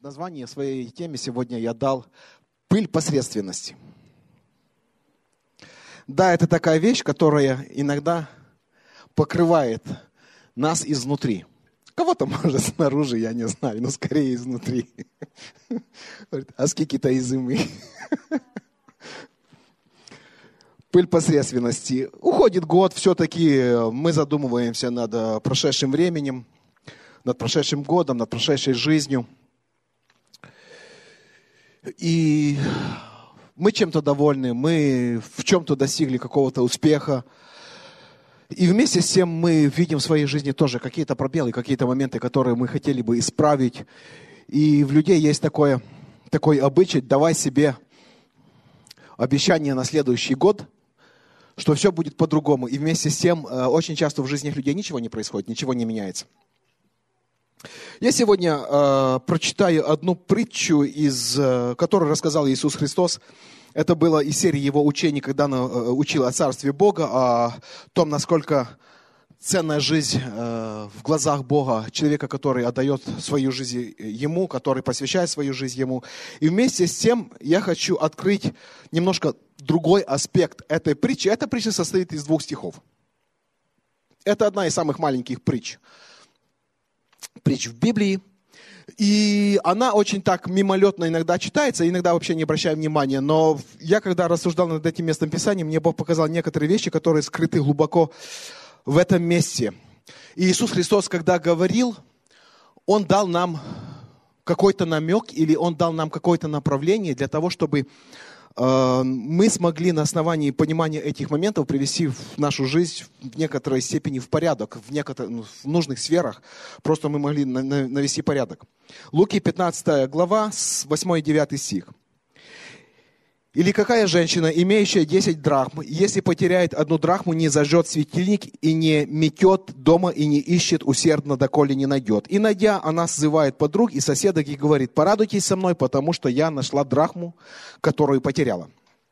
Название своей теме сегодня я дал «Пыль посредственности». Да, это такая вещь, которая иногда покрывает нас изнутри. Кого-то, может, снаружи, я не знаю, но скорее изнутри. А сколько-то из зимы. Пыль посредственности. Уходит год, все-таки мы задумываемся над прошедшим временем, над прошедшим годом, над прошедшей жизнью. И мы чем-то довольны, мы в чем-то достигли какого-то успеха. И вместе с тем мы видим в своей жизни тоже какие-то пробелы, какие-то моменты, которые мы хотели бы исправить. И в людей есть такой обычай: давай себе обещание на следующий год, что все будет по-другому. И вместе с тем очень часто в жизни людей ничего не происходит, ничего не меняется. Я сегодня прочитаю одну притчу, которую рассказал Иисус Христос. Это было из серии Его учений, когда Он учил о Царстве Бога, о том, насколько ценная жизнь в глазах Бога человека, который отдает свою жизнь Ему, который посвящает свою жизнь Ему. И вместе с тем я хочу открыть немножко другой аспект этой притчи. Эта притча состоит из 2 стихов. Это одна из самых маленьких притч в Библии. И она очень так мимолетно иногда читается, иногда вообще не обращаю внимания. Но я, когда рассуждал над этим местом Писания, мне Бог показал некоторые вещи, которые скрыты глубоко в этом месте. И Иисус Христос, когда говорил, Он дал нам какой-то намек или Он дал нам какое-то направление для того, чтобы мы смогли на основании понимания этих моментов привести в нашу жизнь в некоторой степени в порядок, в нужных сферах. Просто мы могли навести порядок. Луки 15 глава, 8 и 9 стих. «Или какая женщина, имеющая 10 драхм, если потеряет 1 драхму, не зажжет светильник и не метет дома и не ищет усердно, доколе не найдет. И найдя, она сзывает подруг и соседок и говорит: порадуйтесь со мной, потому что я нашла драхму, которую потеряла».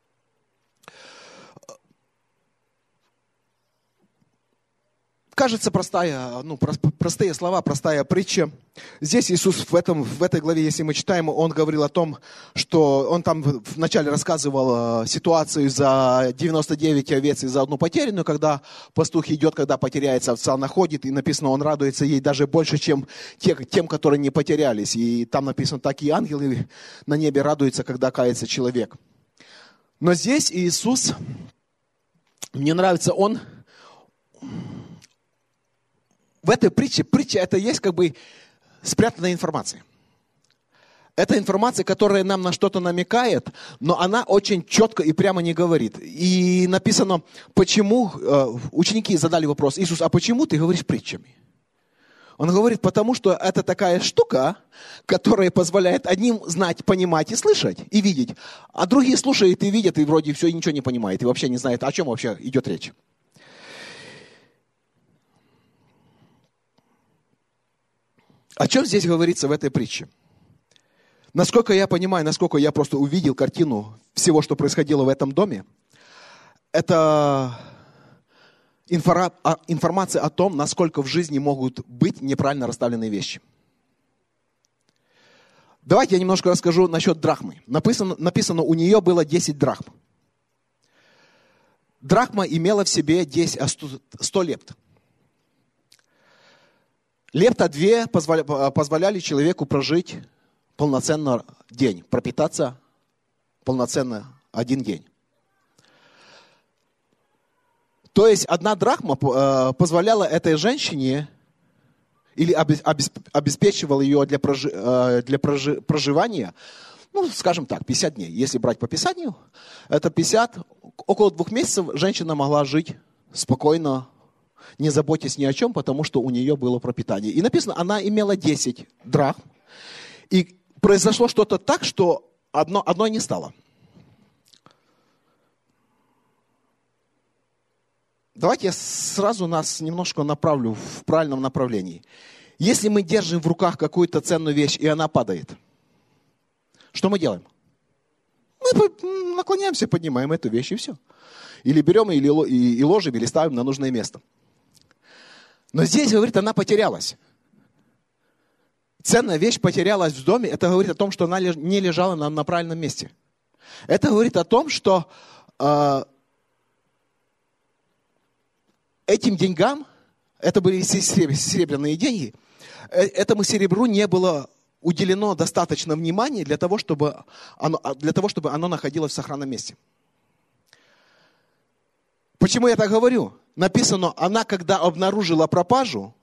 Кажется, простые слова, простая притча. Здесь Иисус в этой главе, если мы читаем, Он говорил о том, что Он там вначале рассказывал ситуацию за 99 овец и за 1 потерянную, когда пастух идет, когда потеряется овца, находит, и написано, он радуется ей даже больше, чем тем, которые не потерялись. И там написано, так и ангелы на небе радуются, когда кается человек. Но здесь Иисус, мне нравится, Он... В этой притча это есть как бы спрятанная информация. Это информация, которая нам на что-то намекает, но она очень четко и прямо не говорит. И написано, почему, ученики задали вопрос: Иисус, а почему ты говоришь притчами? Он говорит, потому что это такая штука, которая позволяет одним знать, понимать и слышать, и видеть, а другие слушают и видят, и вроде все, и ничего не понимают, и вообще не знают, о чем вообще идет речь. О чем здесь говорится в этой притче? Насколько я понимаю, насколько я просто увидел картину всего, что происходило в этом доме, это информация о том, насколько в жизни могут быть неправильно расставленные вещи. Давайте я немножко расскажу насчет драхмы. Написано, у нее было 10 драхм. Драхма имела в себе 100 лепт. Лепта 2 позволяли человеку прожить полноценно день, пропитаться полноценно 1 день. То есть 1 драхма позволяла этой женщине или обеспечивала ее для проживания, скажем так, 50 дней. Если брать по Писанию, это 50, около 2 месяцев женщина могла жить спокойно, не заботясь ни о чем, потому что у нее было пропитание. И написано, она имела 10 драхм. И произошло что-то так, что одной не стало. Давайте я сразу нас немножко направлю в правильном направлении. Если мы держим в руках какую-то ценную вещь, и она падает, что мы делаем? Мы наклоняемся, поднимаем эту вещь, и все. Или берем, и ложим, или ставим на нужное место. Но здесь, говорит, она потерялась. ценная вещь потерялась в доме, это говорит о том, что она не лежала на правильном месте. Это говорит о том, что этим деньгам, это были серебряные деньги, этому серебру не было уделено достаточно внимания для того, чтобы оно находилось в сохранном месте. Почему я так говорю? Написано, она когда обнаружила пропажу,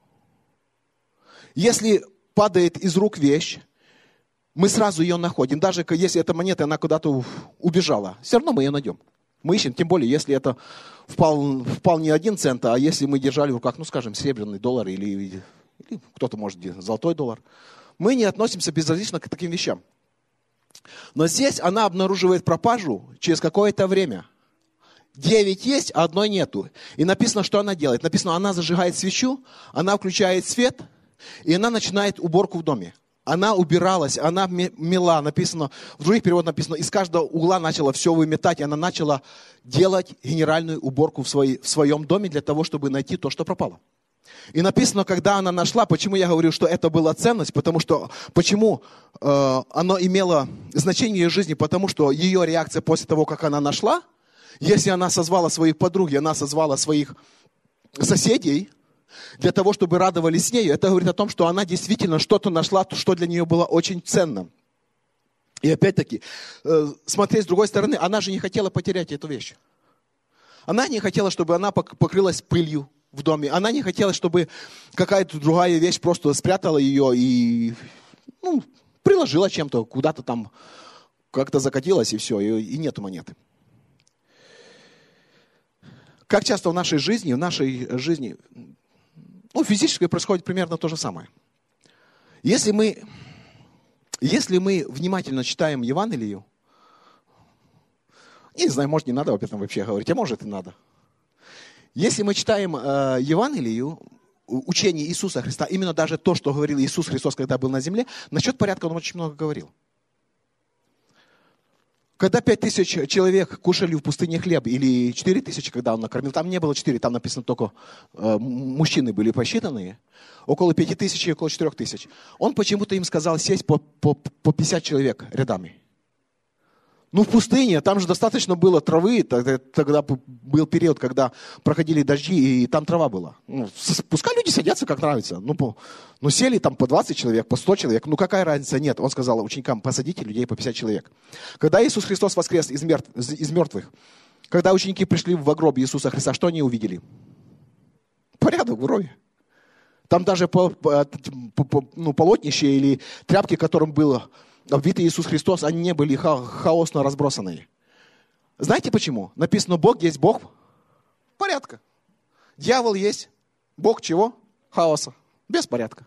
если падает из рук вещь, мы сразу ее находим. Даже если эта монета, она куда-то убежала, все равно мы ее найдем. Мы ищем, тем более, если это впал не 1 цент, а если мы держали в руках, ну, скажем, серебряный доллар или кто-то может золотой доллар. Мы не относимся безразлично к таким вещам. Но здесь она обнаруживает пропажу через какое-то время. 9 есть, а 1 нету. И написано, что она делает. Написано, она зажигает свечу, она включает свет, и она начинает уборку в доме. Она убиралась, она мела, написано, в других переводах написано, из каждого угла начала все выметать, и она начала делать генеральную уборку в своем доме для того, чтобы найти то, что пропало. И написано, когда она нашла, почему я говорю, что это была ценность, почему оно имело значение в ее жизни, потому что ее реакция после того, как она нашла, если она созвала своих подруг, она созвала своих соседей, для того, чтобы радовались с нею, это говорит о том, что она действительно что-то нашла, что для нее было очень ценным. И опять-таки, смотреть с другой стороны, она же не хотела потерять эту вещь. Она не хотела, чтобы она покрылась пылью в доме. Она не хотела, чтобы какая-то другая вещь просто спрятала ее и приложила чем-то, куда-то там как-то закатилась и все, и нету монеты. Как часто в нашей жизни, физически происходит примерно то же самое. Если мы внимательно читаем Евангелие, не знаю, может, не надо об этом вообще говорить, а может и надо. Если мы читаем Евангелие, учение Иисуса Христа, именно даже то, что говорил Иисус Христос, когда был на земле, насчет порядка он очень много говорил. Когда 5000 человек кушали в пустыне хлеб, или 4000, когда он накормил, там не было 4, там написано только мужчины были посчитанные, около 5000 и около 4000. Он почему-то им сказал сесть по 50 человек рядами. В пустыне, там же достаточно было травы, тогда был период, когда проходили дожди, и там трава была. Пускай люди садятся, как нравится. Сели там по 20 человек, по 100 человек, какая разница? Нет, он сказал ученикам, посадите людей по 50 человек. Когда Иисус Христос воскрес из мертвых, когда ученики пришли в гроб Иисуса Христа, что они увидели? Порядок в гробе. Там даже полотнище или тряпки, которым было обвитый Иисус Христос, они не были хаосно разбросанные. Знаете почему? Написано, Бог есть Бог порядка. Дьявол есть Бог чего? Хаоса. Беспорядка.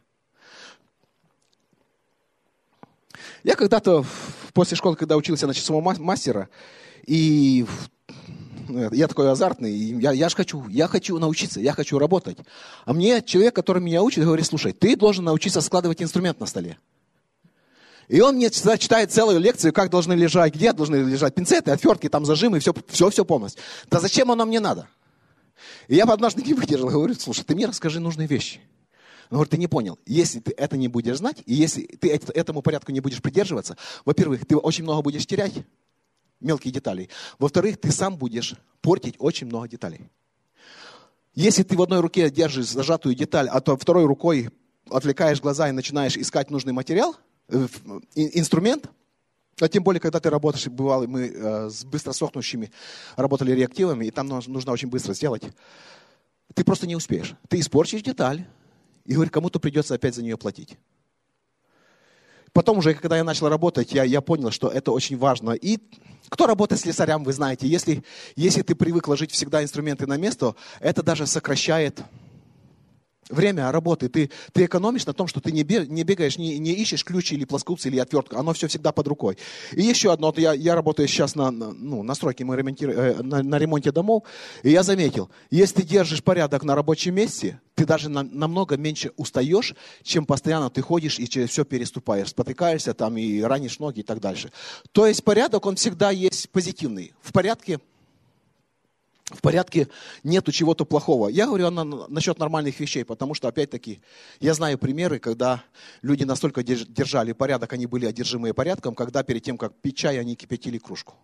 Я когда-то после школы, когда учился на часового мастера, и я такой азартный, я хочу научиться, я хочу работать. А мне человек, который меня учит, говорит, слушай, ты должен научиться складывать инструмент на столе. И он мне читает целую лекцию, как должны лежать, где должны лежать пинцеты, отвертки, там зажимы, все полностью. Да зачем оно мне надо? И я однажды не выдержал, говорю, слушай, ты мне расскажи нужные вещи. Он говорит, ты не понял, если ты это не будешь знать, и если ты этому порядку не будешь придерживаться, во-первых, ты очень много будешь терять мелкие детали. Во-вторых, ты сам будешь портить очень много деталей. Если ты в одной руке держишь зажатую деталь, а то второй рукой отвлекаешь глаза и начинаешь искать нужный материал, инструмент, а тем более, когда ты работаешь, бывало, мы с быстро сохнущими работали реактивами, и там нужно очень быстро сделать, ты просто не успеешь. Ты испортишь деталь, и говорит, кому-то придется опять за нее платить. Потом уже, когда я начал работать, я понял, что это очень важно. И кто работает слесарем, вы знаете, если ты привык ложить всегда инструменты на место, это даже сокращает время работы. Ты экономишь на том, что ты не бегаешь, не ищешь ключ или плоскогубцы или отвертку. Оно все всегда под рукой. И еще одно. Я работаю сейчас на стройке, мы ремонтируем, на ремонте домов. И я заметил, если ты держишь порядок на рабочем месте, ты даже намного меньше устаешь, чем постоянно ты ходишь и через все переступаешь. Спотыкаешься там и ранишь ноги и так дальше. То есть порядок, он всегда есть позитивный. В порядке В порядке нету чего-то плохого. Я говорю насчет нормальных вещей, потому что, опять-таки, я знаю примеры, когда люди настолько держали порядок, они были одержимые порядком, когда перед тем, как пить чай, они кипятили кружку.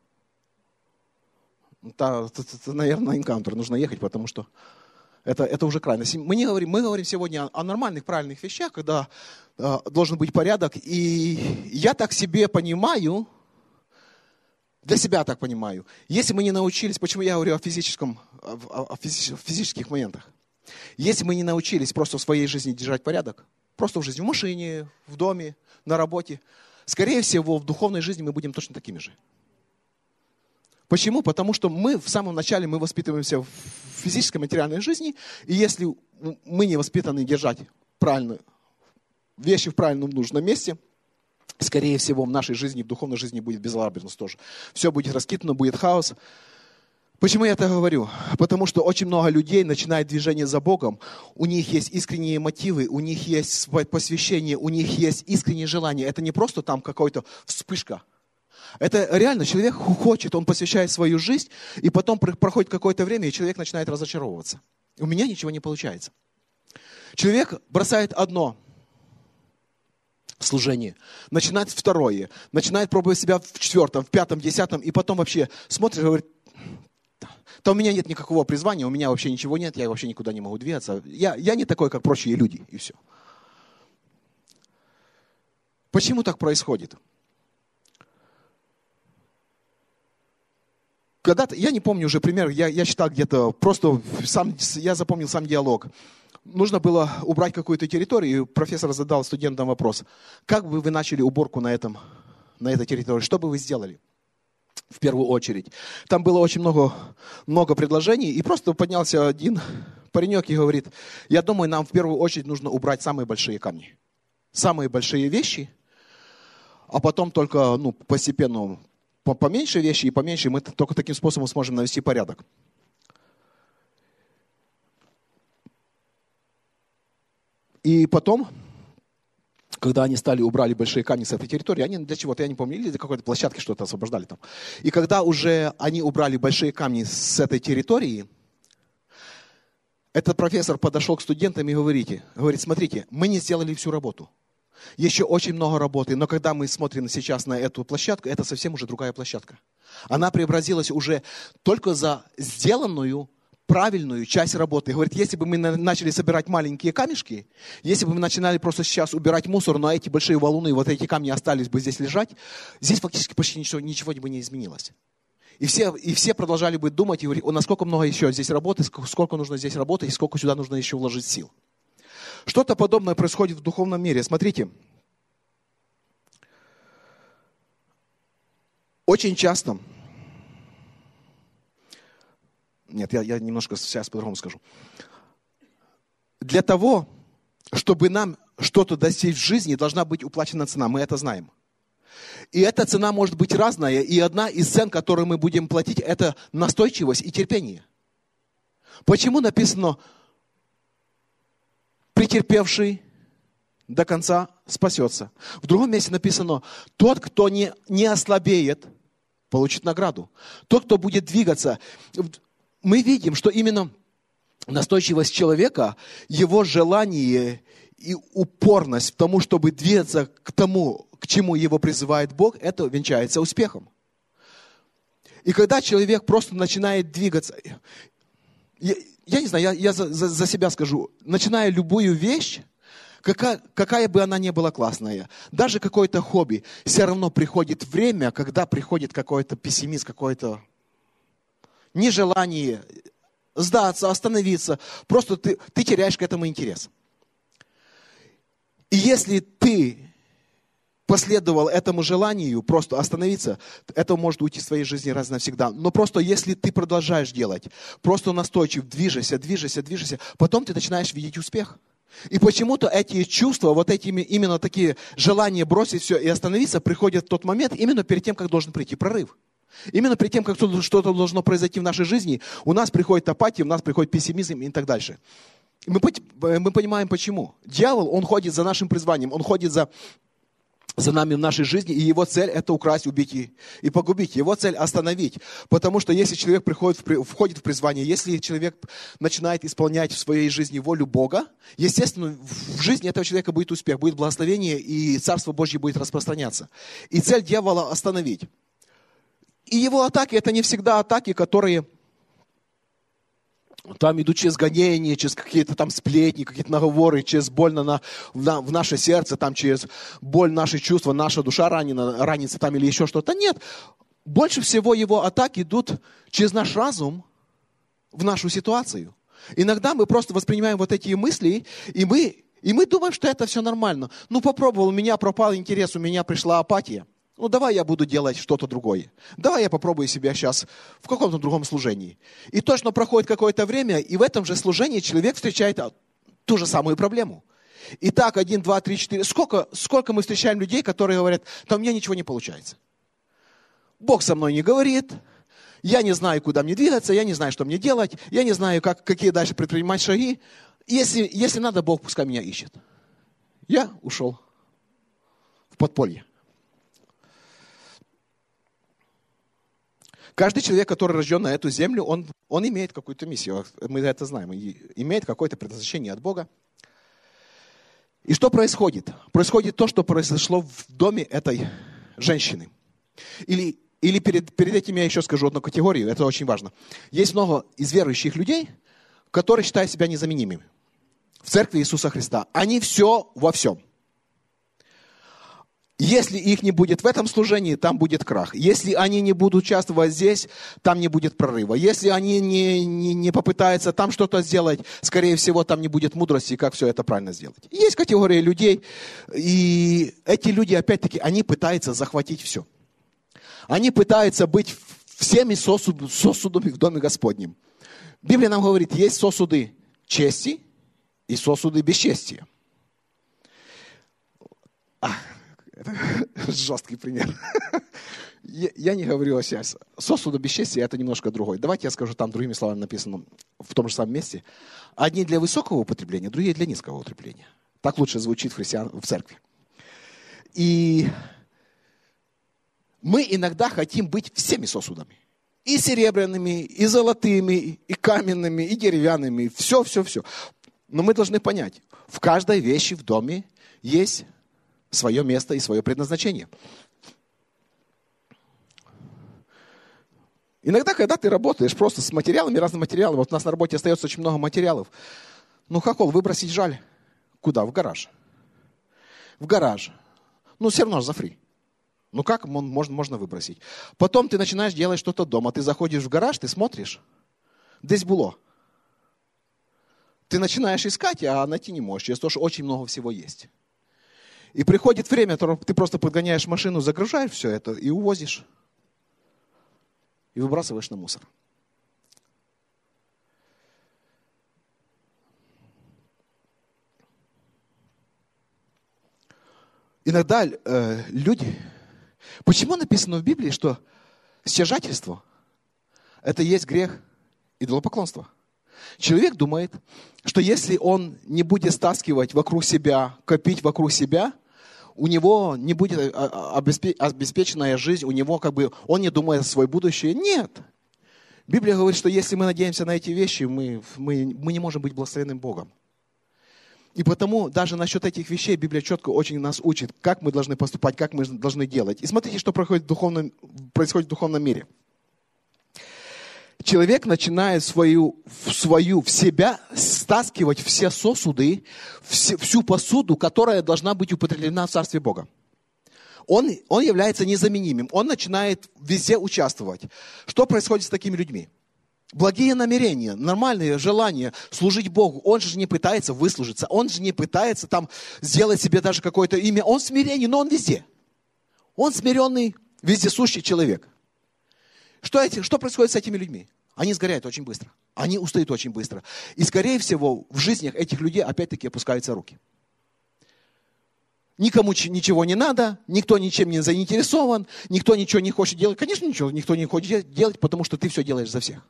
Это, наверное, энкаунтер, нужно ехать, потому что это уже крайность. Мы говорим сегодня о нормальных, правильных вещах, когда должен быть порядок. И я так себе понимаю, для себя так понимаю, если мы не научились, почему я говорю о физических моментах, если мы не научились просто в своей жизни держать порядок, просто в жизни, в машине, в доме, на работе, скорее всего, в духовной жизни мы будем точно такими же. Почему? Потому что мы в самом начале мы воспитываемся в физической, материальной жизни, и если мы не воспитаны держать правильно вещи в правильном, нужном месте, скорее всего, в нашей жизни, в духовной жизни будет безалаберность тоже. Все будет раскидано, будет хаос. Почему я это говорю? Потому что очень много людей начинает движение за Богом, у них есть искренние мотивы, у них есть посвящение, у них есть искреннее желание. Это не просто там какая-то вспышка. Это реально, человек хочет, он посвящает свою жизнь, и потом проходит какое-то время, и человек начинает разочаровываться. У меня ничего не получается. Человек бросает одно служение, начинает второе, начинает пробовать себя в четвертом, в пятом, десятом, и потом вообще смотрит и говорит, да у меня нет никакого призвания, у меня вообще ничего нет, я вообще никуда не могу двигаться. Я не такой, как прочие люди, и все. Почему так происходит? Когда-то, я не помню уже пример, я читал где-то, просто я запомнил сам диалог. Нужно было убрать какую-то территорию, и профессор задал студентам вопрос, как бы вы начали уборку на этой территории, что бы вы сделали в первую очередь. Там было очень много предложений, и просто поднялся один паренек и говорит, я думаю, нам в первую очередь нужно убрать самые большие камни, самые большие вещи, а потом только постепенно поменьше вещи и поменьше, мы только таким способом сможем навести порядок. И потом, когда они убрали большие камни с этой территории, они для чего-то, я не помню, или для какой-то площадки что-то освобождали там. И когда уже они убрали большие камни с этой территории, этот профессор подошел к студентам и говорит, смотрите, мы не сделали всю работу. Еще очень много работы, но когда мы смотрим сейчас на эту площадку, это совсем уже другая площадка. Она преобразилась уже только за сделанную правильную часть работы. Говорит, если бы мы начали собирать маленькие камешки, если бы мы начинали просто сейчас убирать мусор, но эти большие валуны, вот эти камни остались бы здесь лежать, здесь фактически почти ничего бы не изменилось. И все продолжали бы думать и говорить, насколько много еще здесь работы, сколько нужно здесь работать и сколько сюда нужно еще вложить сил. Что-то подобное происходит в духовном мире. Смотрите, очень часто, нет, я немножко сейчас по-другому скажу. Для того, чтобы нам что-то достичь в жизни, должна быть уплачена цена, мы это знаем. И эта цена может быть разная, и одна из цен, которую мы будем платить, это настойчивость и терпение. Почему написано претерпевший до конца спасется? В другом месте написано, тот, кто не ослабеет, получит награду. Тот, кто будет двигаться. Мы видим, что именно настойчивость человека, его желание и упорность в тому, чтобы двигаться к тому, к чему его призывает Бог, это венчается успехом. И когда человек просто начинает двигаться, я не знаю, я за себя скажу, начиная любую вещь, какая бы она ни была классная, даже какое-то хобби, все равно приходит время, когда приходит какой-то пессимизм, какое-то нежелание сдаться, остановиться, просто ты теряешь к этому интерес. И если ты последовал этому желанию просто остановиться, это может уйти из твоей жизни раз навсегда. Но просто если ты продолжаешь делать, просто настойчив, движешься, потом ты начинаешь видеть успех. И почему-то эти чувства, вот эти именно такие желания бросить все и остановиться, приходят в тот момент именно перед тем, как должен прийти прорыв. Именно перед тем, как что-то должно произойти в нашей жизни, у нас приходит апатия, у нас приходит пессимизм и так дальше. Мы понимаем почему. Дьявол, он ходит за нашим призванием, он ходит за за нами в нашей жизни, и его цель это украсть, убить и погубить. Его цель остановить. Потому что если человек входит в призвание, если человек начинает исполнять в своей жизни волю Бога, естественно, в жизни этого человека будет успех, будет благословение, и Царство Божье будет распространяться. И цель дьявола остановить. И его атаки это не всегда атаки, которые там идут через гонения, через какие-то там сплетни, какие-то наговоры, через боль в наше сердце, там через боль наши чувства, наша душа ранится там или еще что-то. Нет, больше всего его атаки идут через наш разум в нашу ситуацию. Иногда мы просто воспринимаем вот эти мысли, и мы думаем, что это все нормально. Ну попробовал, у меня пропал интерес, у меня пришла апатия. Ну, давай я буду делать что-то другое. Давай я попробую себя сейчас в каком-то другом служении. И точно проходит какое-то время, и в этом же служении человек встречает ту же самую проблему. И так, 1, 2, 3, 4. Сколько мы встречаем людей, которые говорят, там у меня ничего не получается. Бог со мной не говорит, я не знаю, куда мне двигаться, я не знаю, что мне делать, я не знаю, какие дальше предпринимать шаги. Если надо, Бог пускай меня ищет. Я ушел в подполье. Каждый человек, который рожден на эту землю, он имеет какую-то миссию. Мы это знаем. Имеет какое-то предназначение от Бога. И что происходит? Происходит то, что произошло в доме этой женщины. Или перед этим я еще скажу одну категорию, это очень важно. Есть много из верующих людей, которые считают себя незаменимыми. В церкви Иисуса Христа. Они все во всем. Если их не будет в этом служении, там будет крах. Если они не будут участвовать здесь, там не будет прорыва. Если они не попытаются там что-то сделать, скорее всего, там не будет мудрости, как все это правильно сделать. Есть категория людей, и эти люди, опять-таки, они пытаются захватить все. Они пытаются быть всеми сосудами в Доме Господнем. Библия нам говорит, есть сосуды чести и сосуды бесчестия. Жесткий пример. Я не говорю о сейчас. Сосуды бесчестия это немножко другой. Давайте я скажу, там другими словами написано в том же самом месте. Одни для высокого употребления, другие для низкого употребления. Так лучше звучит в церкви. И мы иногда хотим быть всеми сосудами. И серебряными, и золотыми, и каменными, и деревянными. Все. Но мы должны понять, в каждой вещи в доме есть свое место и свое предназначение. Иногда, когда ты работаешь просто с материалами, разными материалами, вот у нас на работе остается очень много материалов. Ну, хохол выбросить жаль. Куда? В гараж. В гараж. Ну, все равно же за фри. Ну, как можно выбросить? Потом ты начинаешь делать что-то дома. Ты заходишь в гараж, ты смотришь. Здесь было. Ты начинаешь искать, а найти не можешь. Здесь тоже очень много всего есть. И приходит время, ты просто подгоняешь машину, загружаешь все это и увозишь. И выбрасываешь на мусор. Иногда люди... Почему написано в Библии, что стяжательство – это есть грех идолопоклонства? Человек думает, что если он не будет стаскивать вокруг себя, копить вокруг себя, у него не будет обеспеченная жизнь, у него он не думает о своем будущем. Нет. Библия говорит, что если мы надеемся на эти вещи, мы не можем быть благословенным Богом. И потому даже насчет этих вещей Библия четко очень нас учит, как мы должны поступать, как мы должны делать. И смотрите, что происходит в духовном мире. Человек начинает в себя стаскивать все сосуды, всю посуду, которая должна быть употреблена в Царстве Бога. Он является незаменимым, он начинает везде участвовать. Что происходит с такими людьми? Благие намерения, нормальные желания служить Богу. Он же не пытается выслужиться, он же не пытается там сделать себе даже какое-то имя. Он смиренный, но он везде. Он смиренный, вездесущий человек. Что происходит с этими людьми? Они сгоряют очень быстро. Они устают очень быстро. И, скорее всего, в жизнях этих людей опять-таки опускаются руки. Никому ничего не надо, никто ничем не заинтересован, никто ничего не хочет делать. Конечно, ничего никто не хочет делать, потому что ты все делаешь за всех.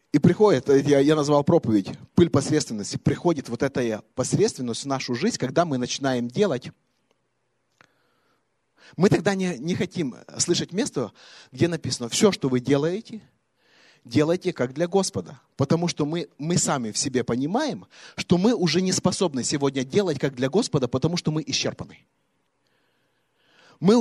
И приходит, я назвал проповедь, пыль посредственности. Приходит вот эта посредственность в нашу жизнь, когда мы начинаем делать. Мы тогда не хотим слышать место, где написано, все, что вы делаете, делайте как для Господа. Потому что мы сами в себе понимаем, что мы уже не способны сегодня делать как для Господа, потому что мы исчерпаны. Мы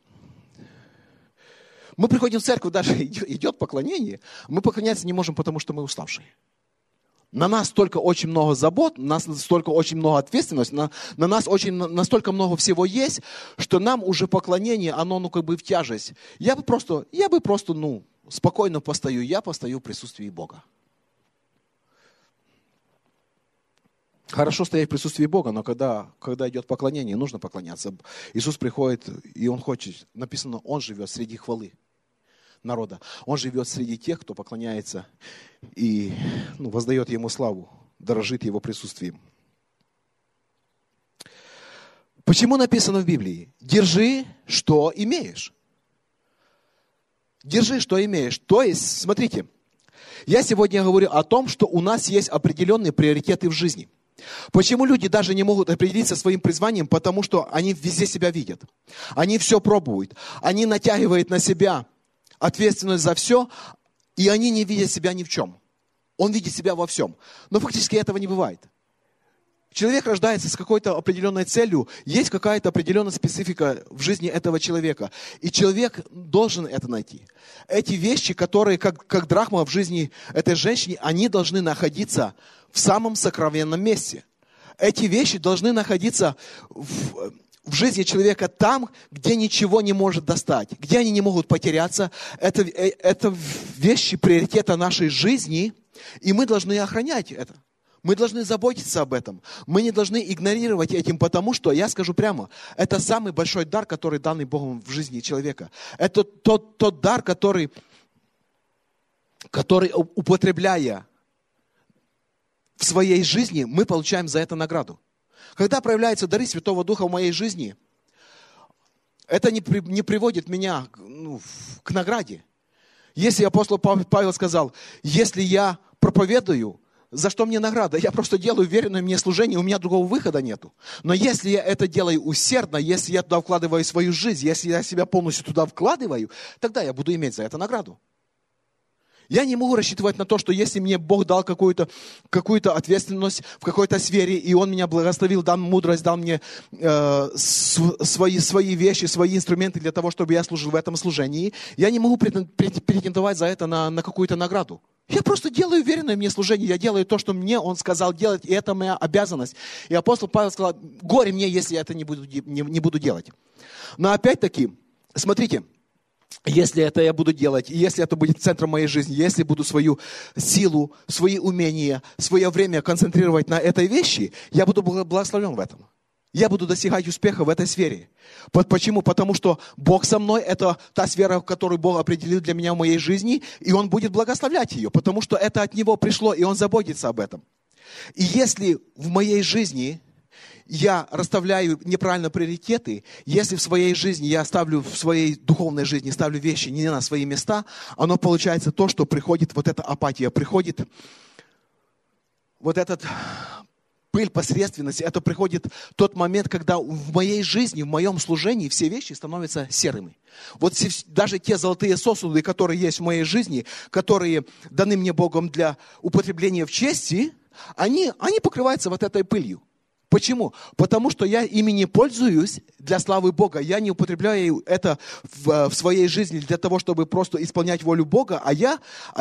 приходим в церковь, даже идет поклонение, мы поклоняться не можем, потому что мы уставшие. На нас столько очень много забот, на нас столько очень много ответственности, на нас настолько много всего есть, что нам уже поклонение, оно как бы в тяжесть. Я бы просто спокойно постою, я постою в присутствии Бога. Хорошо стоять в присутствии Бога, но когда идет поклонение, нужно поклоняться. Иисус приходит, и Он хочет, написано, Он живет среди хвалы народа. Он живет среди тех, кто поклоняется и воздает Ему славу, дорожит Его присутствием. Почему написано в Библии? Держи, что имеешь. Держи, что имеешь. То есть, смотрите, я сегодня говорю о том, что у нас есть определенные приоритеты в жизни. Почему люди даже не могут определиться своим призванием? Потому что они везде себя видят. Они все пробуют. Они натягивают на себя ответственность за все, и они не видят себя ни в чем. Он видит себя во всем. Но фактически этого не бывает. Человек рождается с какой-то определенной целью, есть какая-то определенная специфика в жизни этого человека. И человек должен это найти. Эти вещи, которые, как драхма в жизни этой женщины, они должны находиться в самом сокровенном месте. Эти вещи должны находиться в жизни человека там, где ничего не может достать, где они не могут потеряться. Это вещи приоритета нашей жизни, и мы должны охранять это. Мы должны заботиться об этом. Мы не должны игнорировать этим, потому что, я скажу прямо, это самый большой дар, который данный Богом в жизни человека. Это тот дар, который употребляя в своей жизни, мы получаем за это награду. Когда проявляются дары Святого Духа в моей жизни, это не приводит меня к награде. Если апостол Павел сказал, если я проповедую, за что мне награда? Я просто делаю веренное мне служение, у меня другого выхода нету. Но если я это делаю усердно, если я туда вкладываю свою жизнь, если я себя полностью туда вкладываю, тогда я буду иметь за это награду. Я не могу рассчитывать на то, что если мне Бог дал какую-то ответственность в какой-то сфере, и Он меня благословил, дал мудрость, дал мне свои вещи, свои инструменты для того, чтобы я служил в этом служении, я не могу претендовать за это на какую-то награду. Я просто делаю веренное мне служение, я делаю то, что мне Он сказал делать, и это моя обязанность. И апостол Павел сказал, горе мне, если я это не буду делать. Но опять-таки, смотрите, если это я буду делать, и если это будет центром моей жизни, если буду свою силу, свои умения, свое время концентрировать на этой вещи, я буду благословлен в этом. Я буду достигать успеха в этой сфере. Почему? Потому что Бог со мной, это та сфера, которую Бог определил для меня в моей жизни, и Он будет благословлять ее, потому что это от Него пришло, и Он заботится об этом. И если в моей жизни я расставляю неправильно приоритеты, если в своей жизни я ставлю, в своей духовной жизни ставлю вещи не на свои места, оно получается то, что приходит вот эта апатия, приходит вот этот пыль посредственности, это приходит тот момент, когда в моей жизни, в моем служении все вещи становятся серыми. Вот даже те золотые сосуды, которые есть в моей жизни, которые даны мне Богом для употребления в чести, они покрываются вот этой пылью. Почему? Потому что я ими не пользуюсь для славы Бога. Я не употребляю это в своей жизни для того, чтобы просто исполнять волю Бога, а я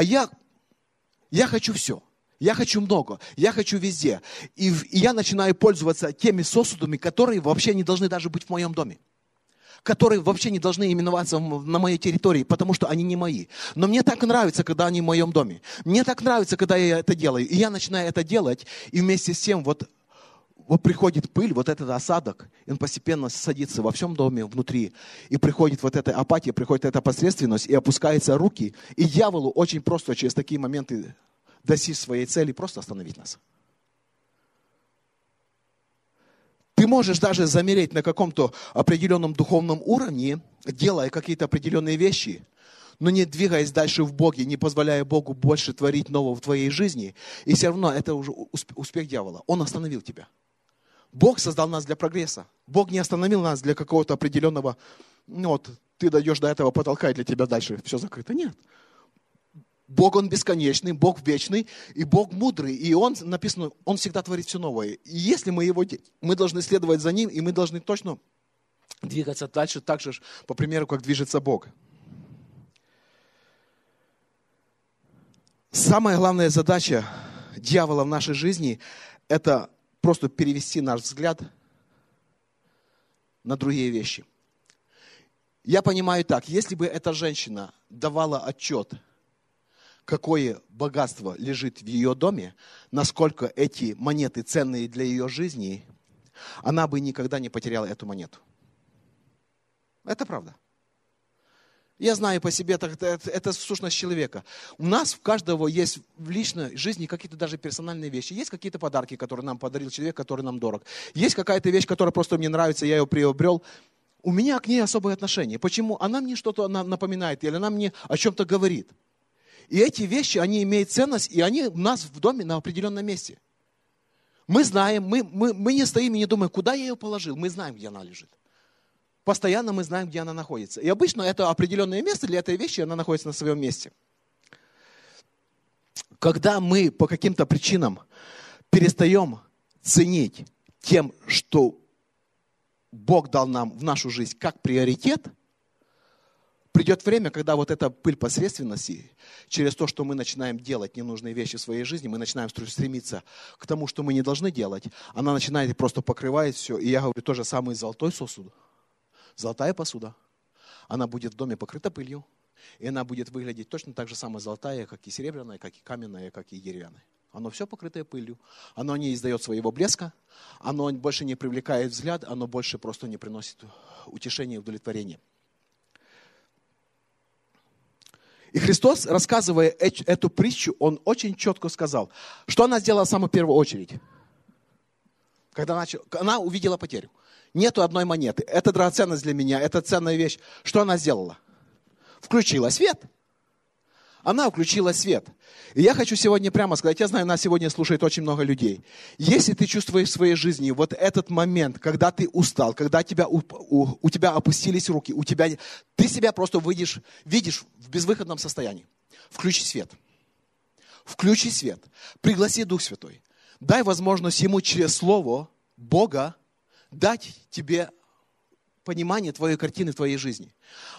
хочу все. Я хочу много, я хочу везде. И я начинаю пользоваться теми сосудами, которые вообще не должны даже быть в моем доме. Которые вообще не должны именоваться на моей территории, потому что они не мои. Но мне так нравится, когда они в моем доме. Мне так нравится, когда я это делаю. И я начинаю это делать, и вместе с тем вот приходит пыль, вот этот осадок, и он постепенно садится во всем доме внутри. И приходит вот эта апатия, приходит эта посредственность, и опускаются руки. И дьяволу очень просто через такие моменты достичь своей цели, просто остановить нас. Ты можешь даже замереть на каком-то определенном духовном уровне, делая какие-то определенные вещи, но не двигаясь дальше в Боге, не позволяя Богу больше творить нового в твоей жизни, и все равно это уже успех дьявола. Он остановил тебя. Бог создал нас для прогресса. Бог не остановил нас для какого-то определенного, ты дойдешь до этого потолка, и для тебя дальше все закрыто. Нет. Бог, Он бесконечный, Бог вечный, и Бог мудрый. И Он, написано, Он всегда творит все новое. И если мы Его дети, мы должны следовать за Ним, и мы должны точно двигаться дальше так же, по примеру, как движется Бог. Самая главная задача дьявола в нашей жизни – это просто перевести наш взгляд на другие вещи. Я понимаю так, если бы эта женщина давала отчет, какое богатство лежит в ее доме, насколько эти монеты ценные для ее жизни, она бы никогда не потеряла эту монету. Это правда. Я знаю по себе, это сущность человека. У нас, у каждого есть в личной жизни какие-то даже персональные вещи. Есть какие-то подарки, которые нам подарил человек, который нам дорог. Есть какая-то вещь, которая просто мне нравится, я ее приобрел. У меня к ней особое отношение. Почему? Она мне что-то напоминает, или она мне о чем-то говорит. И эти вещи, они имеют ценность, и они у нас в доме на определенном месте. Мы знаем, мы не стоим и не думаем, куда я ее положил. Мы знаем, где она лежит. Постоянно мы знаем, где она находится. И обычно это определенное место для этой вещи, она находится на своем месте. Когда мы по каким-то причинам перестаем ценить тем, что Бог дал нам в нашу жизнь как приоритет, придет время, когда вот эта пыль посредственности, через то, что мы начинаем делать ненужные вещи в своей жизни, мы начинаем стремиться к тому, что мы не должны делать, она начинает просто покрывать все. И я говорю, то же самое золотой сосуд. Золотая посуда, она будет в доме покрыта пылью, и она будет выглядеть точно так же самая золотая, как и серебряная, как и каменная, как и деревянная. Оно все покрытое пылью, оно не издает своего блеска, оно больше не привлекает взгляд, оно больше просто не приносит утешения и удовлетворения. И Христос, рассказывая эту притчу, Он очень четко сказал, что она сделала в самую первую очередь. Когда она увидела потерю. Нету одной монеты. Это драгоценность для меня, это ценная вещь. Что она сделала? Включила свет. Она включила свет. И я хочу сегодня прямо сказать, я знаю, нас сегодня слушает очень много людей. Если ты чувствуешь в своей жизни вот этот момент, когда ты устал, когда у тебя опустились руки, ты себя просто видишь в безвыходном состоянии. Включи свет. Включи свет. Пригласи Дух Святой. Дай возможность Ему через Слово Бога дать тебе понимание твоей картины, твоей жизни.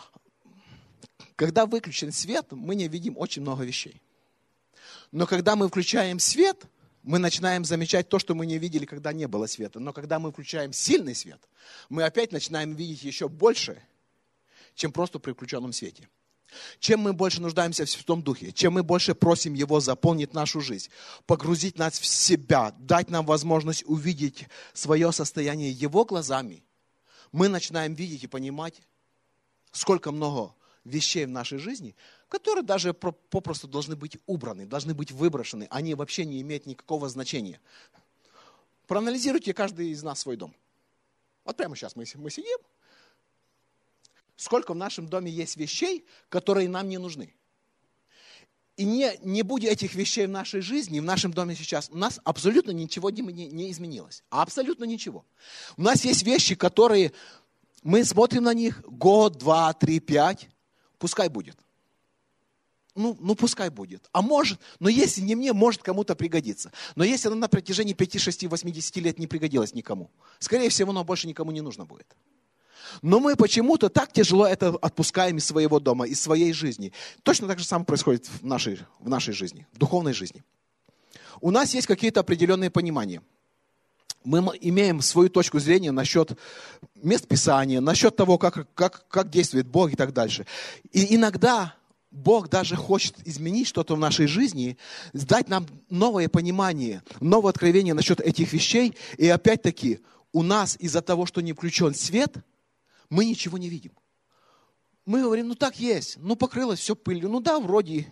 Когда выключен свет, мы не видим очень много вещей. Но когда мы включаем свет, мы начинаем замечать то, что мы не видели, когда не было света. Но когда мы включаем сильный свет, мы опять начинаем видеть еще больше, чем просто при включенном свете. Чем мы больше нуждаемся в Святом Духе, чем мы больше просим Его заполнить нашу жизнь, погрузить нас в себя, дать нам возможность увидеть свое состояние Его глазами, мы начинаем видеть и понимать, сколько много вещей в нашей жизни, которые даже попросту должны быть убраны, должны быть выброшены, они вообще не имеют никакого значения. Проанализируйте каждый из нас свой дом. Вот прямо сейчас мы сидим. Сколько в нашем доме есть вещей, которые нам не нужны. И не будь этих вещей в нашей жизни, в нашем доме сейчас, у нас абсолютно ничего не изменилось. Абсолютно ничего. У нас есть вещи, которые мы смотрим на них год, 2, 3, 5, пускай будет. Ну, пускай будет. А может, но если не мне, может кому-то пригодиться. Но если она на протяжении 5, 6, 80 лет не пригодилась никому, скорее всего, она больше никому не нужно будет. Но мы почему-то так тяжело это отпускаем из своего дома, из своей жизни. Точно так же самое происходит в нашей жизни, в духовной жизни. У нас есть какие-то определенные понимания. Мы имеем свою точку зрения насчет мест Писания, насчет того, как действует Бог и так дальше. И иногда Бог даже хочет изменить что-то в нашей жизни, дать нам новое понимание, новое откровение насчет этих вещей. И опять-таки у нас из-за того, что не включен свет, мы ничего не видим. Мы говорим, так есть, покрылось все пылью, вроде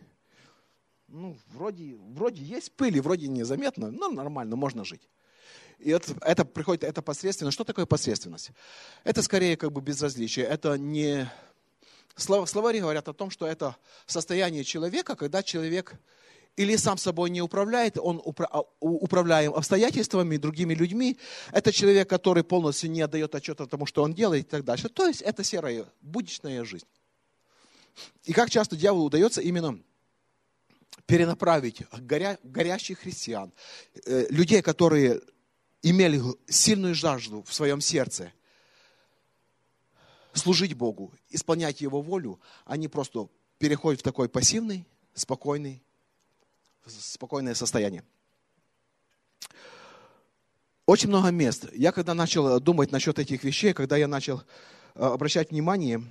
есть пыль, и вроде незаметно, нормально, можно жить. И это приходит, это посредственность. Что такое посредственность? Это скорее безразличие, это не Словари говорят о том, что это состояние человека, когда человек или сам собой не управляет, он управляем обстоятельствами, другими людьми. Это человек, который полностью не отдает отчета тому, что он делает и так дальше. То есть это серая, будничная жизнь. И как часто дьяволу удается именно перенаправить горящих христиан, людей, которые имели сильную жажду в своем сердце, служить Богу, исполнять Его волю, они просто переходят в такой пассивный, спокойное состояние. Очень много мест. Я когда начал думать насчет этих вещей, когда я начал обращать внимание,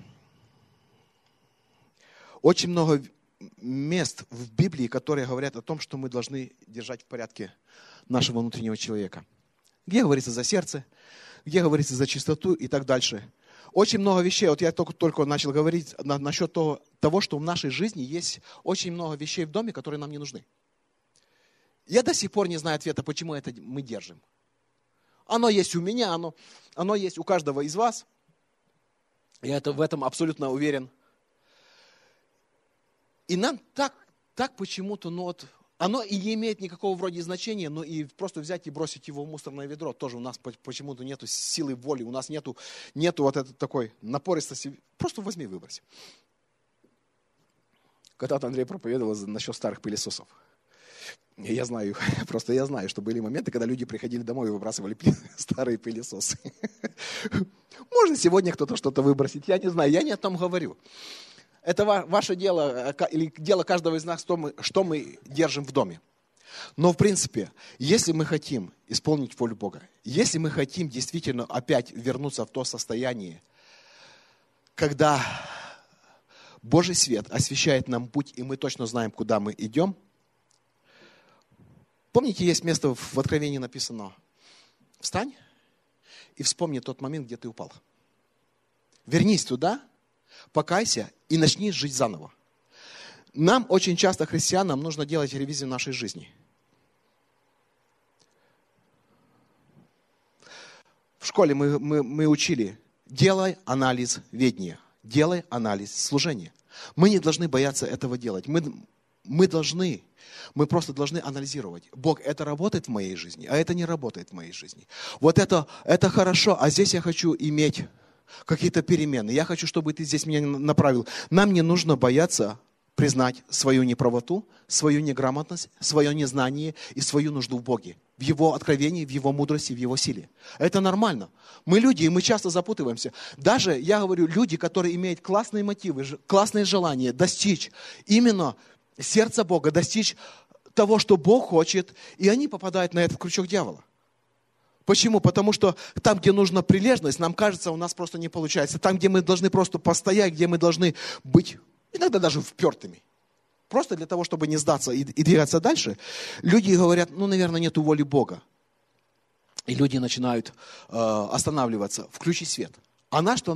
очень много мест в Библии, которые говорят о том, что мы должны держать в порядке нашего внутреннего человека. Где говорится за сердце, где говорится за чистоту и так дальше. Очень много вещей, вот я только начал говорить насчет того, что в нашей жизни есть очень много вещей в доме, которые нам не нужны. Я до сих пор не знаю ответа, почему это мы держим. Оно есть у меня, оно есть у каждого из вас. Я в этом абсолютно уверен. И нам так почему-то, оно и не имеет никакого вроде значения, но и просто взять и бросить его в мусорное ведро. Тоже у нас почему-то нету силы воли, у нас нету вот этой такой напористости. Просто возьми и выбрось. Когда-то Андрей проповедовал насчет старых пылесосов. Я знаю, что были моменты, когда люди приходили домой и выбрасывали старые пылесосы. Можно сегодня кто-то что-то выбросить, я не знаю, я не о том говорю. Это ваше дело, или дело каждого из нас, что мы держим в доме. Но в принципе, если мы хотим исполнить волю Бога, если мы хотим действительно опять вернуться в то состояние, когда Божий свет освещает нам путь, и мы точно знаем, куда мы идем. Помните, есть место в Откровении написано: «Встань и вспомни тот момент, где ты упал. Вернись туда, покайся и начни жить заново». Нам очень часто, христианам, нужно делать ревизию нашей жизни. В школе мы учили: делай анализ ведения, делай анализ служения. Мы не должны бояться этого делать. Мы просто должны анализировать. Бог, это работает в моей жизни, а это не работает в моей жизни. Вот это хорошо, а здесь я хочу иметь какие-то перемены. Я хочу, чтобы ты здесь меня направил. Нам не нужно бояться признать свою неправоту, свою неграмотность, свое незнание и свою нужду в Боге, в Его откровении, в Его мудрости, в Его силе. Это нормально. Мы люди, и мы часто запутываемся. Даже, я говорю, люди, которые имеют классные мотивы, классные желания достичь именно сердца Бога, достичь того, что Бог хочет, и они попадают на этот крючок дьявола. Почему? Потому что там, где нужна прилежность, нам кажется, у нас просто не получается. Там, где мы должны просто постоять, где мы должны быть иногда даже впертыми, просто для того, чтобы не сдаться и двигаться дальше, люди говорят: наверное, нету воли Бога. И люди начинают останавливаться. Включи свет. Что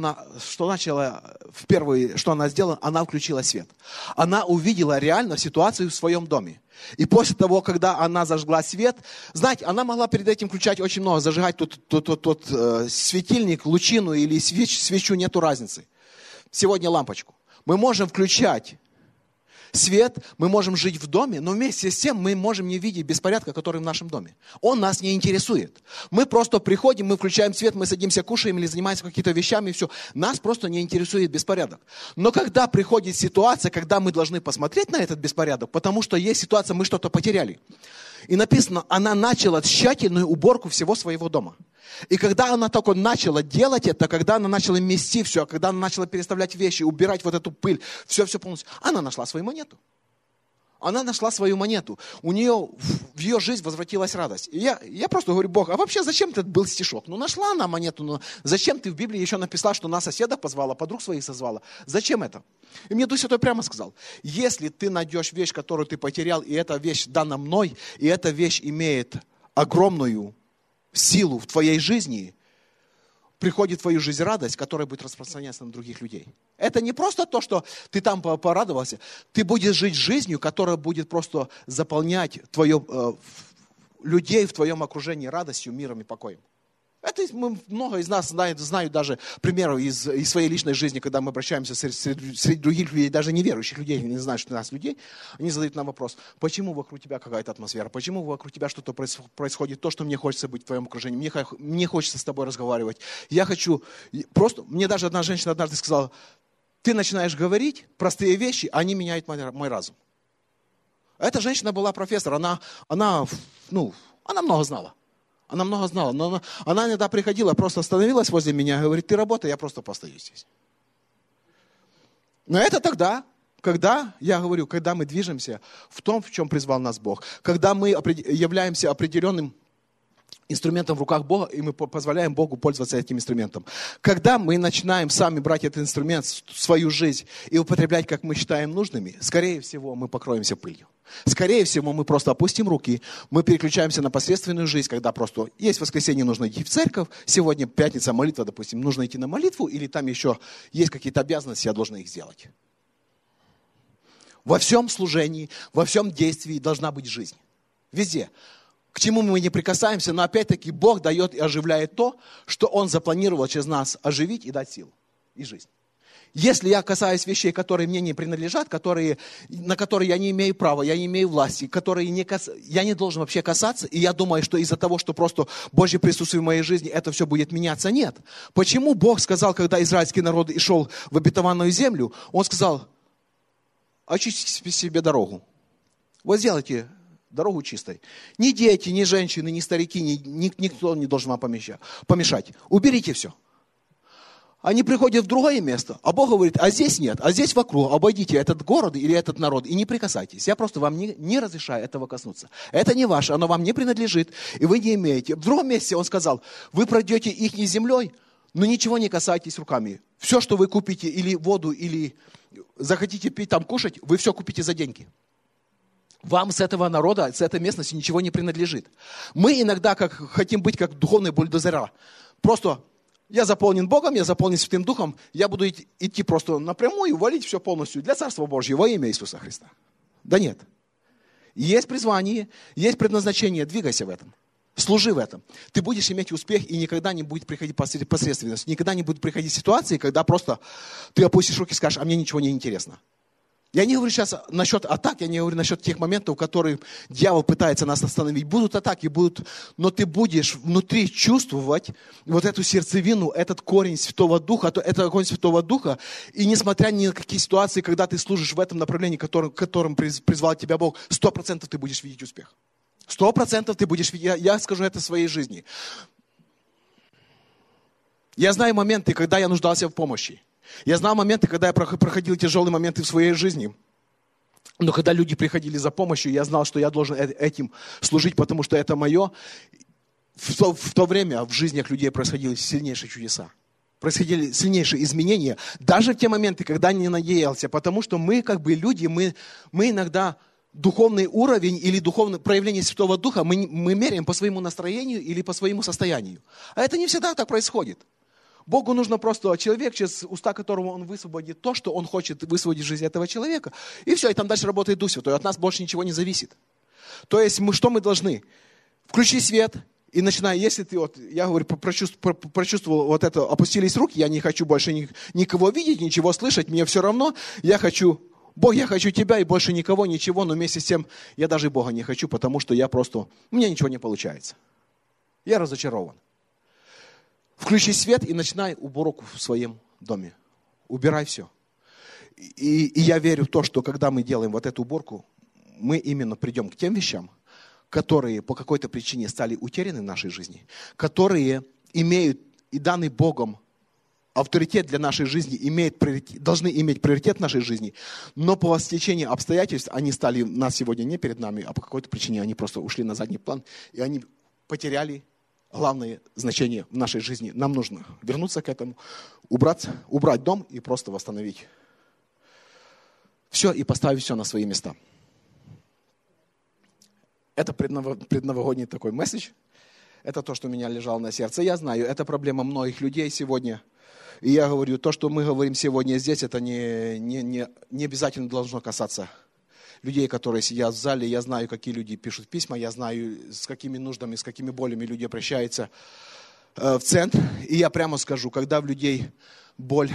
она сделала, она включила свет. Она увидела реально ситуацию в своем доме. И после того, когда она зажгла свет, знаете, она могла перед этим включать очень много, зажигать тот светильник, лучину или свечу, нету разницы. Сегодня лампочку. Мы можем включать свет, мы можем жить в доме, но вместе с тем мы можем не видеть беспорядка, который в нашем доме. Он нас не интересует. Мы просто приходим, мы включаем свет, мы садимся, кушаем или занимаемся какими-то вещами, и все. Нас просто не интересует беспорядок. Но когда приходит ситуация, когда мы должны посмотреть на этот беспорядок, потому что есть ситуация, мы что-то потеряли. И написано, она начала тщательную уборку всего своего дома. И когда она только начала делать это, когда она начала мести все, когда она начала переставлять вещи, убирать вот эту пыль, все полностью, она нашла свою монету. Она нашла свою монету. У нее, в ее жизнь возвратилась радость. И я просто говорю: Бог, а вообще зачем этот был стишок? Нашла она монету, но зачем ты в Библии еще написала, что она соседа позвала, подруг своих созвала? Зачем это? И мне Дух Святой прямо сказал: если ты найдешь вещь, которую ты потерял, и эта вещь дана мной, и эта вещь имеет огромную силу в твоей жизни, приходит в твою жизнь радость, которая будет распространяться на других людей. Это не просто то, что ты там порадовался. Ты будешь жить жизнью, которая будет просто заполнять людей в твоем окружении радостью, миром и покоем. Это много из нас знают даже примеры из своей личной жизни, когда мы обращаемся среди других людей, даже неверующих людей, не знают, что нас людей, они задают нам вопрос, почему вокруг тебя какая-то атмосфера, почему вокруг тебя что-то происходит, то, что мне хочется быть в твоем окружении, мне хочется с тобой разговаривать. Я хочу, мне даже одна женщина однажды сказала, ты начинаешь говорить простые вещи, они меняют мой разум. Эта женщина была профессор, она много знала. Она много знала, но она иногда приходила, просто остановилась возле меня, говорит, ты работай, я просто постою здесь. Но это тогда, когда мы движемся в том, в чем призвал нас Бог, когда мы являемся определенным инструментом в руках Бога, и мы позволяем Богу пользоваться этим инструментом. Когда мы начинаем сами брать этот инструмент в свою жизнь и употреблять, как мы считаем нужными, скорее всего, мы покроемся пылью. Скорее всего, мы просто опустим руки, мы переключаемся на посредственную жизнь, когда просто есть воскресенье, нужно идти в церковь, сегодня пятница, молитва, допустим, нужно идти на молитву, или там еще есть какие-то обязанности, я должен их сделать. Во всем служении, во всем действии должна быть жизнь. Везде. К чему мы не прикасаемся, но опять-таки Бог дает и оживляет то, что Он запланировал через нас оживить и дать силу и жизнь. Если я касаюсь вещей, которые мне не принадлежат, на которые я не имею права, я не имею власти, я не должен вообще касаться, и я думаю, что из-за того, что просто Божье присутствие в моей жизни, это все будет меняться, нет. Почему Бог сказал, когда израильский народ шел в обетованную землю, Он сказал, очистите себе дорогу, вот сделайте дорогу чистой. Ни дети, ни женщины, ни старики, никто не должен вам помешать. Уберите все. Они приходят в другое место, а Бог говорит, а здесь нет, а здесь вокруг, обойдите этот город или этот народ и не прикасайтесь. Я просто вам не разрешаю этого коснуться. Это не ваше, оно вам не принадлежит, и вы не имеете. В другом месте Он сказал, вы пройдете их землей, но ничего не касайтесь руками. Все, что вы купите, или воду, или захотите пить, там кушать, вы все купите за деньги. Вам с этого народа, с этой местности ничего не принадлежит. Мы иногда хотим быть как духовные бульдозера. Просто я заполнен Богом, я заполнен Святым Духом, я буду идти просто напрямую, валить все полностью для Царства Божьего во имя Иисуса Христа. Да нет. Есть призвание, есть предназначение, двигайся в этом. Служи в этом. Ты будешь иметь успех, и никогда не будет приходить посредственность. Никогда не будет приходить ситуации, когда просто ты опустишь руки и скажешь, а мне ничего не интересно. Я не говорю сейчас насчет атак, я не говорю насчет тех моментов, в которых дьявол пытается нас остановить. Будут атаки, но ты будешь внутри чувствовать вот эту сердцевину, этот корень Святого Духа, это огонь Святого Духа. И несмотря ни на какие ситуации, когда ты служишь в этом направлении, которым призвал тебя Бог, 100% ты будешь видеть успех. 100% ты будешь видеть, я скажу это в своей жизни. Я знаю моменты, когда я нуждался в помощи. Я знал моменты, когда я проходил тяжелые моменты в своей жизни. Но когда люди приходили за помощью, я знал, что я должен этим служить, потому что это мое. В то время в жизнях людей происходили сильнейшие чудеса. Происходили сильнейшие изменения. Даже в те моменты, когда не надеялся. Потому что мы, как бы люди, мы иногда духовный уровень или духовное проявление Святого Духа мы меряем по своему настроению или по своему состоянию. А это не всегда так происходит. Богу нужно просто человек, через уста которого Он высвободит то, что Он хочет высвободить в жизни этого человека. И все, и там дальше работает Дух Святой. От нас больше ничего не зависит. То есть что мы должны? Включи свет и начинай. Если ты, я говорю, прочувствовал вот это, опустились руки, я не хочу больше никого видеть, ничего слышать, мне все равно. Бог, я хочу Тебя и больше никого, ничего, но вместе с тем я даже Бога не хочу, потому что у меня ничего не получается. Я разочарован. Включи свет и начинай уборку в своем доме. Убирай все. И я верю в то, что когда мы делаем вот эту уборку, мы именно придем к тем вещам, которые по какой-то причине стали утеряны в нашей жизни, которые имеют и данный Богом авторитет для нашей жизни, должны иметь приоритет в нашей жизни, но по стечению обстоятельств они стали у нас сегодня не перед нами, а по какой-то причине они просто ушли на задний план, и они потеряли главное значение в нашей жизни. Нам нужно вернуться к этому, убрать дом и просто восстановить все и поставить все на свои места. Это предновогодний такой месседж. Это то, что у меня лежало на сердце. Я знаю, это проблема многих людей сегодня. И я говорю, то, что мы говорим сегодня здесь, это не обязательно должно касаться людей, которые сидят в зале. Я знаю, какие люди пишут письма, я знаю, с какими нуждами, с какими болями люди обращаются. в центр. И я прямо скажу, когда в людей боль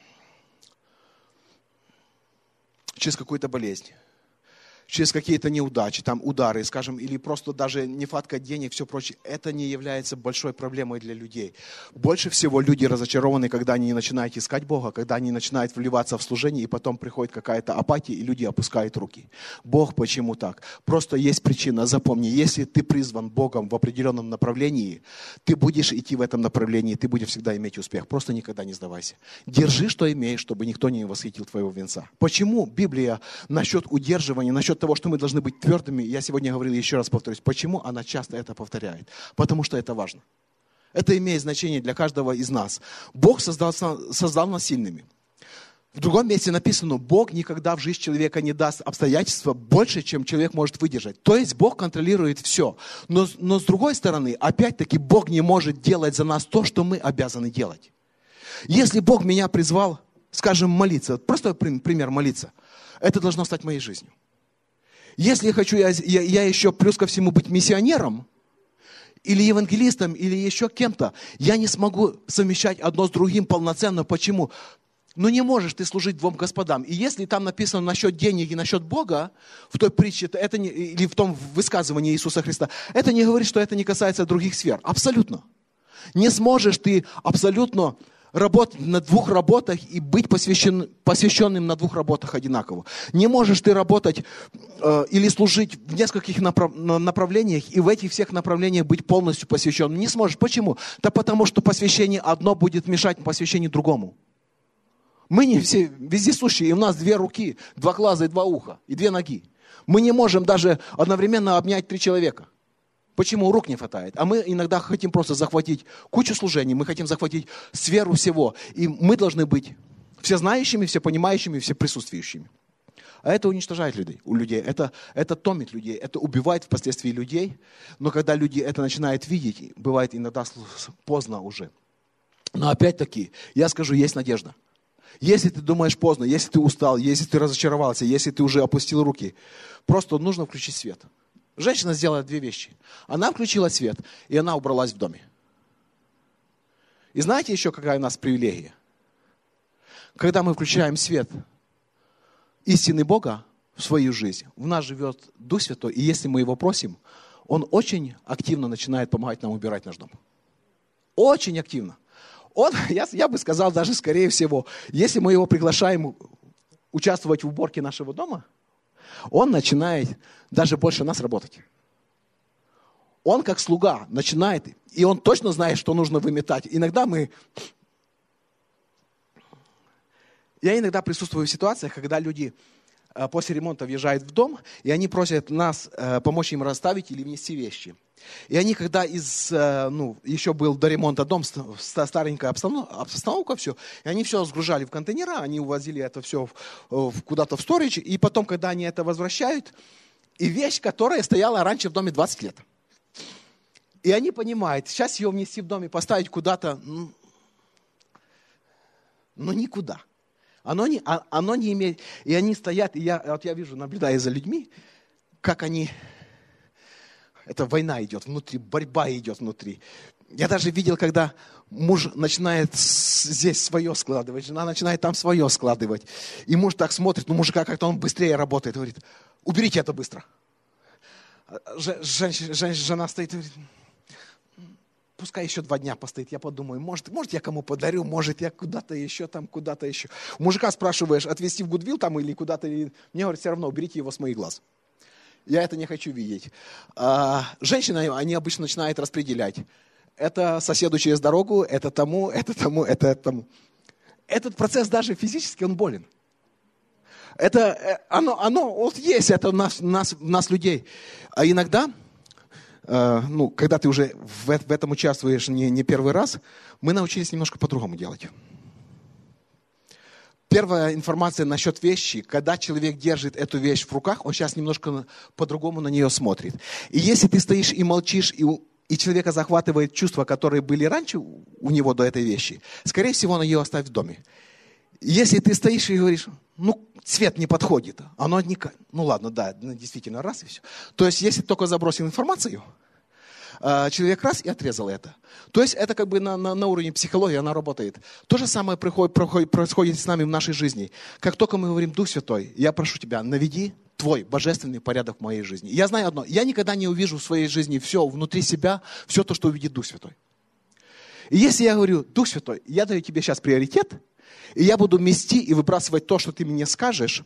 через какую-то болезнь, через какие-то неудачи, там удары, скажем, или просто даже нехватка денег, все прочее, это не является большой проблемой для людей. Больше всего люди разочарованы, когда они начинают искать Бога, когда они начинают вливаться в служение, и потом приходит какая-то апатия, и люди опускают руки. Бог, почему так? Просто есть причина, запомни, если ты призван Богом в определенном направлении, ты будешь идти в этом направлении, ты будешь всегда иметь успех. Просто никогда не сдавайся. Держи, что имеешь, чтобы никто не восхитил твоего венца. Почему Библия насчет удерживания, насчет того, что мы должны быть твердыми, я сегодня говорил, еще раз повторюсь, почему она часто это повторяет? Потому что это важно. Это имеет значение для каждого из нас. Бог создал нас сильными. В другом месте написано, Бог никогда в жизнь человека не даст обстоятельства больше, чем человек может выдержать. То есть Бог контролирует все. Но с другой стороны, опять-таки, Бог не может делать за нас то, что мы обязаны делать. Если Бог меня призвал, скажем, молиться, простой пример молиться, это должно стать моей жизнью. Если я хочу, я еще плюс ко всему быть миссионером, или евангелистом, или еще кем-то, я не смогу совмещать одно с другим полноценно. Почему? Ну не можешь ты служить двум господам. И если там написано насчет денег и насчет Бога, в той притче, это не, или в том высказывании Иисуса Христа, это не говорит, что это не касается других сфер. Абсолютно. Не сможешь ты абсолютно работать на двух работах и быть посвященным на двух работах одинаково. Не можешь ты работать или служить в нескольких направлениях и в этих всех направлениях быть полностью посвященным. Не сможешь. Почему? Да потому что посвящение одно будет мешать посвящению другому. Мы не все вездесущие, и у нас 2 руки, 2 глаза и 2 уха, и 2 ноги. Мы не можем даже одновременно обнять 3 человека. Почему? Рук не хватает. А мы иногда хотим просто захватить кучу служений, мы хотим захватить сферу всего. И мы должны быть всезнающими, всепонимающими, всеприсутствующими. А это уничтожает людей. Это томит людей, это убивает впоследствии людей. Но когда люди это начинают видеть, бывает иногда поздно уже. Но опять-таки, я скажу, есть надежда. Если ты думаешь поздно, если ты устал, если ты разочаровался, если ты уже опустил руки, просто нужно включить свет. Женщина сделала 2 вещи. Она включила свет, и она убралась в доме. И знаете еще, какая у нас привилегия? Когда мы включаем свет истины Бога в свою жизнь, в нас живет Дух Святой, и если мы его просим, он очень активно начинает помогать нам убирать наш дом. Очень активно. Я бы сказал, даже скорее всего, если мы его приглашаем участвовать в уборке нашего дома, он начинает даже больше нас работать. Он как слуга начинает, и он точно знает, что нужно выметать. Я иногда присутствую в ситуациях, когда люди после ремонта въезжают в дом, и они просят нас помочь им расставить или внести вещи. И они, когда еще был до ремонта дом, старенькая обстановка, все, и они все сгружали в контейнера, они увозили это все куда-то в сторидж, и потом, когда они это возвращают, и вещь, которая стояла раньше в доме 20 лет. И они понимают, сейчас ее внести в дом и поставить куда-то, никуда. Оно не имеет, и они стоят, и я вижу, наблюдая за людьми, как они... Это война идет внутри, борьба идет внутри. Я даже видел, когда муж начинает здесь свое складывать, жена начинает там свое складывать. И муж так смотрит, мужика как-то он быстрее работает, говорит, уберите это быстро. Жена стоит и говорит, пускай еще 2 дня постоит. Я подумаю, может я кому подарю, может я куда-то еще. У мужика спрашиваешь, отвезти в Гудвилл там или куда-то. Мне говорят, все равно уберите его с моих глаз. Я это не хочу видеть. Женщины, они обычно начинают распределять. Это соседу через дорогу, это тому, это тому, это тому. Этот процесс даже физически, он болен. Оно вот есть, это нас людей. А иногда, когда ты уже в этом участвуешь не первый раз, мы научились немножко по-другому делать. Первая информация насчет вещи, когда человек держит эту вещь в руках, он сейчас немножко по-другому на нее смотрит. И если ты стоишь и молчишь, и человека захватывает чувства, которые были раньше у него до этой вещи, скорее всего, он ее оставит в доме. Если ты стоишь и говоришь, цвет не подходит, ладно, да, действительно, раз и все. То есть, если только забросил информацию, человек раз и отрезал это. То есть это как бы на уровне психологии она работает. То же самое происходит с нами в нашей жизни. Как только мы говорим: Дух Святой, я прошу тебя, наведи Твой божественный порядок в моей жизни. Я знаю одно, я никогда не увижу в своей жизни все внутри себя, все то, что увидит Дух Святой. И если я говорю: Дух Святой, я даю тебе сейчас приоритет, и я буду мести и выбрасывать то, что ты мне скажешь,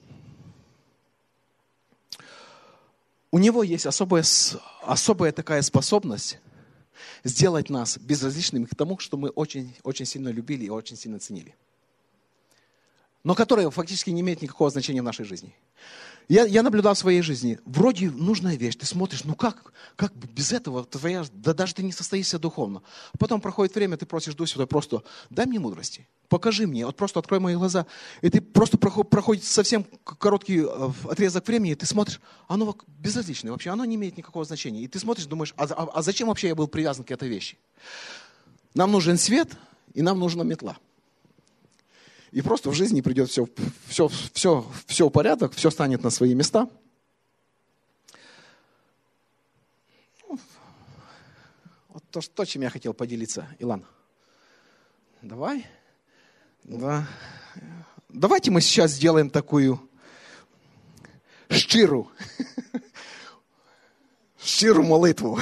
у него есть особая такая способность сделать нас безразличными к тому, что мы очень, очень сильно любили и очень сильно ценили. Но которое фактически не имеет никакого значения в нашей жизни. Я наблюдал в своей жизни, вроде нужная вещь, ты смотришь, ну как без этого твоя, да даже ты не состоишься духовно. Потом проходит время, ты просишь Дух Святой, просто дай мне мудрости, покажи мне, вот просто открой мои глаза. И ты просто проходит совсем короткий отрезок времени, и ты смотришь, оно безразличное вообще, оно не имеет никакого значения. И ты смотришь, думаешь, а зачем вообще я был привязан к этой вещи? Нам нужен свет, и нам нужна метла. И просто в жизни придет все в порядок, все станет на свои места. Вот то, чем я хотел поделиться. Илан, давай. Да. Давайте мы сейчас сделаем такую щиру молитву.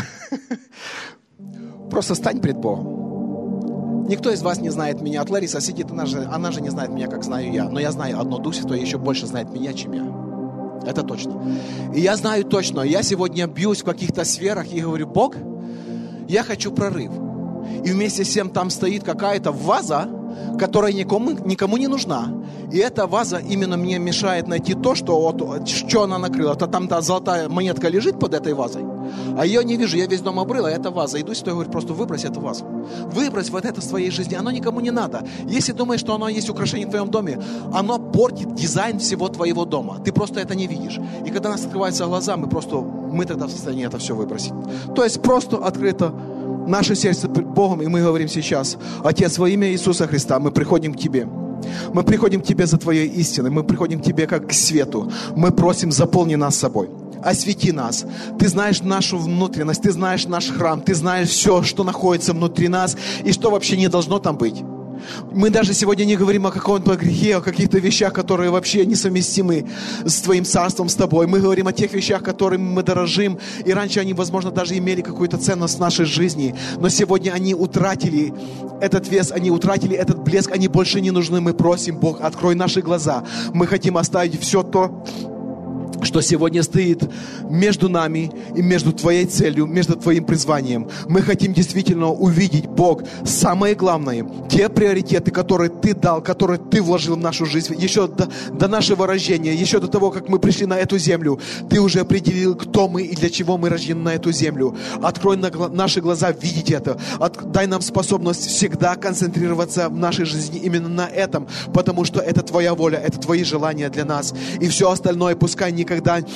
Просто стань пред Богом. Никто из вас не знает меня. Вот Лариса сидит, она же не знает меня, как знаю я. Но я знаю одно: Дух Святой еще больше знает меня, чем я. Это точно. И я знаю точно, я сегодня бьюсь в каких-то сферах и говорю: Бог, я хочу прорыв. И вместе с тем там стоит какая-то ваза, которая никому не нужна. И эта ваза именно мне мешает найти то, что она накрыла. Там та золотая монетка лежит под этой вазой, а ее не вижу, я весь дом обрыл, а это ваза. Иду сюда и говорю: просто выбрось эту вазу. Выбрось вот это в своей жизни, оно никому не надо. Если думаешь, что оно есть украшение в твоем доме, оно портит дизайн всего твоего дома. Ты просто это не видишь. И когда у нас открываются глаза, мы тогда в состоянии это все выбросить. То есть просто открыто наше сердце перед Богом, и мы говорим сейчас: Отец, во имя Иисуса Христа, мы приходим к Тебе. Мы приходим к Тебе за Твоей истиной, мы приходим к Тебе как к свету. Мы просим: заполни нас собой, освети нас. Ты знаешь нашу внутренность, Ты знаешь наш храм, Ты знаешь все, что находится внутри нас и что вообще не должно там быть. Мы даже сегодня не говорим о каком-то грехе, о каких-то вещах, которые вообще несовместимы с Твоим царством, с Тобой. Мы говорим о тех вещах, которыми мы дорожим, и раньше они, возможно, даже имели какую-то ценность в нашей жизни, но сегодня они утратили этот вес, они утратили этот блеск, они больше не нужны. Мы просим: Бог, открой наши глаза. Мы хотим оставить все то, что сегодня стоит между нами и между Твоей целью, между Твоим призванием. Мы хотим действительно увидеть, Бог, самое главное, те приоритеты, которые Ты дал, которые Ты вложил в нашу жизнь. Еще до нашего рождения, еще до того, как мы пришли на эту землю, Ты уже определил, кто мы и для чего мы рождены на эту землю. Открой наши глаза видеть это. Дай нам способность всегда концентрироваться в нашей жизни именно на этом, потому что это Твоя воля, это Твои желания для нас. И все остальное пускай никогда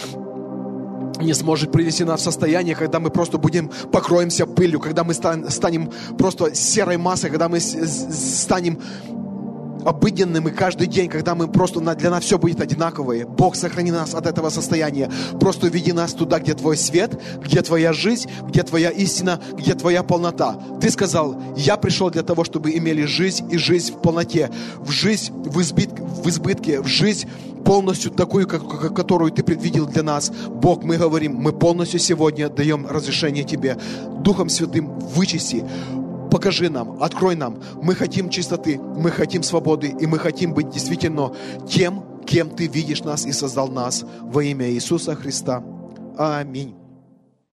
не сможет привести нас в состояние, когда мы просто покроемся пылью, когда мы станем просто серой массой, когда мы станем обыденным, и каждый день, когда мы просто для нас все будет одинаковое. Бог, сохрани нас от этого состояния. Просто веди нас туда, где Твой свет, где Твоя жизнь, где Твоя истина, где Твоя полнота. Ты сказал: я пришел для того, чтобы имели жизнь и жизнь в полноте, в жизнь в избытке, в жизнь полностью такую, которую Ты предвидел для нас. Бог, мы говорим, мы полностью сегодня даем разрешение Тебе. Духом Святым вычисти. Покажи нам, открой нам. Мы хотим чистоты, мы хотим свободы, и мы хотим быть действительно тем, кем Ты видишь нас и создал нас. Во имя Иисуса Христа. Аминь.